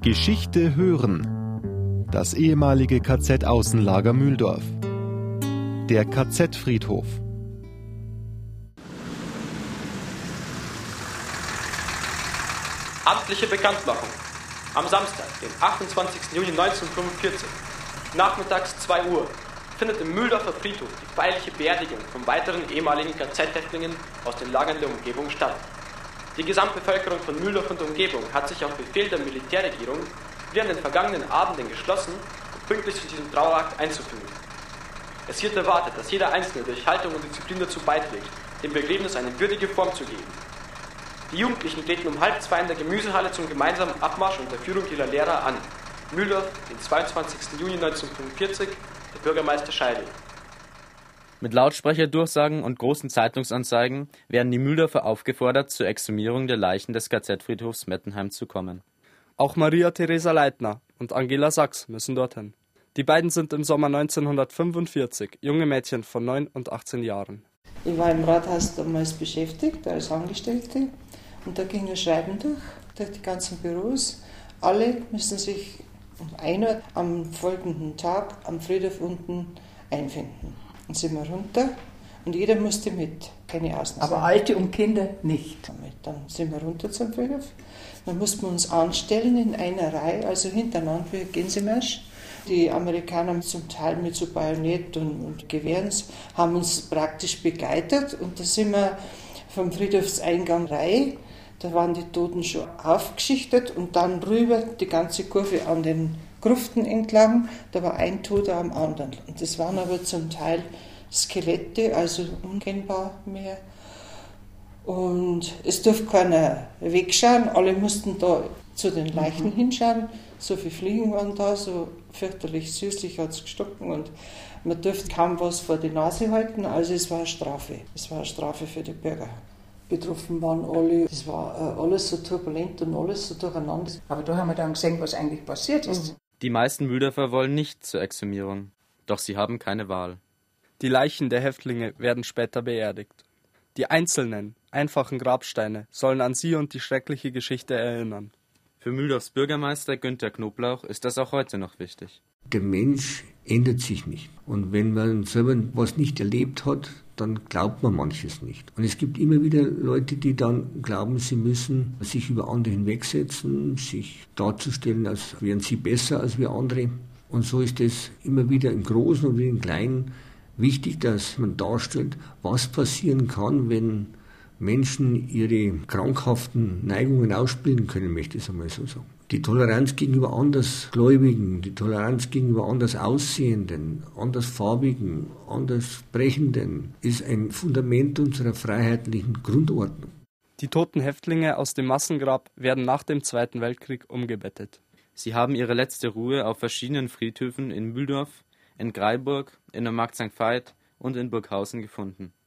Geschichte hören. Das ehemalige KZ-Außenlager Mühldorf. Der KZ-Friedhof. Amtliche Bekanntmachung. Am Samstag, den 28. Juni 1945, nachmittags 2 Uhr, findet im Mühldorfer Friedhof die feierliche Beerdigung von weiteren ehemaligen KZ-Häftlingen aus den Lagern der Umgebung statt. Die Gesamtbevölkerung von Mühldorf und Umgebung hat sich auf Befehl der Militärregierung wie an den vergangenen Abenden geschlossen, um pünktlich zu diesem Trauerakt einzufügen. Es wird erwartet, dass jeder Einzelne durch Haltung und Disziplin dazu beiträgt, dem Begräbnis eine würdige Form zu geben. Die Jugendlichen treten um 1:30 in der Gemüsehalle zum gemeinsamen Abmarsch unter Führung ihrer Lehrer an. Mühldorf, den 22. Juni 1945, der Bürgermeister Scheidel. Mit Lautsprecherdurchsagen und großen Zeitungsanzeigen werden die Mühldorfer aufgefordert, zur Exhumierung der Leichen des KZ-Friedhofs Mettenheim zu kommen. Auch Maria Theresa Leitner und Angela Sachs müssen dorthin. Die beiden sind im Sommer 1945 junge Mädchen von 9 und 18 Jahren. Ich war im Rathaus damals beschäftigt als Angestellte und da ging ein Schreiben durch die ganzen Büros. Alle müssen sich um 1 Uhr am folgenden Tag am Friedhof unten einfinden. Dann sind wir runter und jeder musste mit, keine Ausnahme. Aber Alte und Kinder nicht. Dann sind wir runter zum Friedhof. Dann mussten wir uns anstellen in einer Reihe, also hintereinander wie ein Gänsemarsch. Die Amerikaner zum Teil mit so Bajonett und Gewehren haben uns praktisch begleitet und da sind wir vom Friedhofseingang Reihe. Da waren die Toten schon aufgeschichtet und dann rüber die ganze Kurve an den Gruften entlang. Da war ein Toter am anderen. Und das waren aber zum Teil Skelette, also unkennbar mehr. Und es durfte keiner wegschauen. Alle mussten da zu den Leichen hinschauen. So viele Fliegen waren da, so fürchterlich süßlich hat es gestunken und man durfte kaum was vor die Nase halten. Also es war eine Strafe. Es war eine Strafe für die Bürger. Betroffen waren alle. Es war alles so turbulent und alles so durcheinander. Aber da haben wir dann gesehen, was eigentlich passiert ist. Die meisten Mühldorfer wollen nicht zur Exhumierung, doch sie haben keine Wahl. Die Leichen der Häftlinge werden später beerdigt. Die einzelnen, einfachen Grabsteine sollen an sie und die schreckliche Geschichte erinnern. Für Mühldorfs Bürgermeister Günter Knoblauch ist das auch heute noch wichtig. Der Mensch ändert sich nicht. Und wenn man selber was nicht erlebt hat, dann glaubt man manches nicht. Und es gibt immer wieder Leute, die dann glauben, sie müssen sich über andere hinwegsetzen, sich darzustellen, als wären sie besser als wir andere. Und so ist es immer wieder im Großen und im Kleinen wichtig, dass man darstellt, was passieren kann, wenn Menschen ihre krankhaften Neigungen ausspielen können, möchte ich es einmal so sagen. Die Toleranz gegenüber Andersgläubigen, die Toleranz gegenüber anders Aussehenden, Andersfarbigen, Anderssprechenden ist ein Fundament unserer freiheitlichen Grundordnung. Die toten Häftlinge aus dem Massengrab werden nach dem Zweiten Weltkrieg umgebettet. Sie haben ihre letzte Ruhe auf verschiedenen Friedhöfen in Mühldorf, in Greiburg, in der Markt St. Veit und in Burghausen gefunden.